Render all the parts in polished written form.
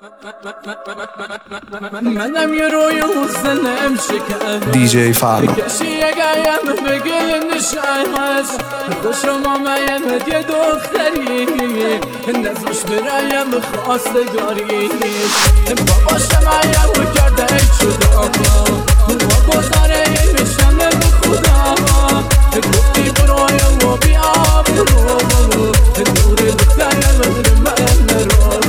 منم یه روی حسنم شکر دیجی فانو کشی اگرم بگل نشایمش خوشم آمایم یه دختری نزمش برایم خواستگاری باباشم ایم کرده ای شده با گذاره میشم به خدا گفتی برایم و بیا برو دور دخترم من رو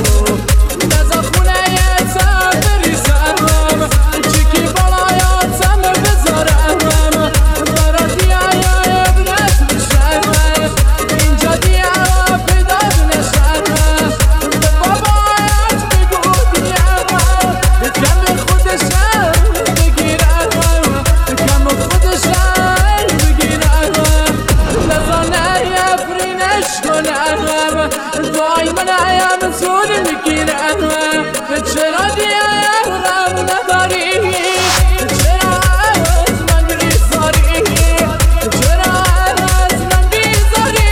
وای من ایم زود میگیرم چرا دیارم نداری چرا از من بیزاری چرا از من بیزاری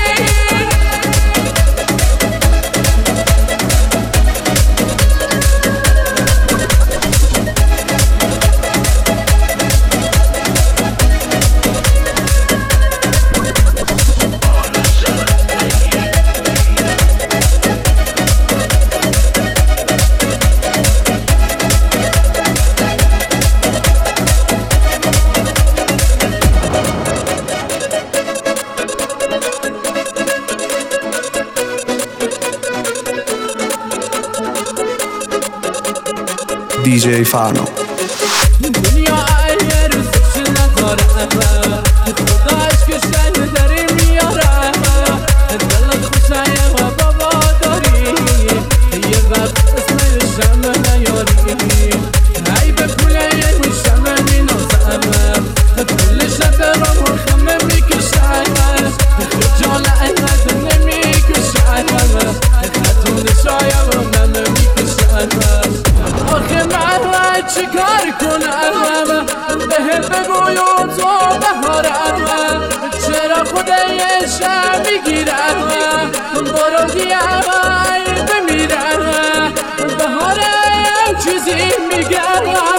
دیجی فانو دنیا ایه روزش نداره خدا عشقش داری میاره دلت خوشه و بابا داری یه وقت اسمش شمه نیاری ای به پوله شمه مینازم کل شب رو خمه میکشم خجال احمد نمیکشم خطون شایم من میکشم آخه من چیکار کنم به بگویم تو بهارم چرا خودش میگیرم برو بیای بمیرم بهارم چیزی میگم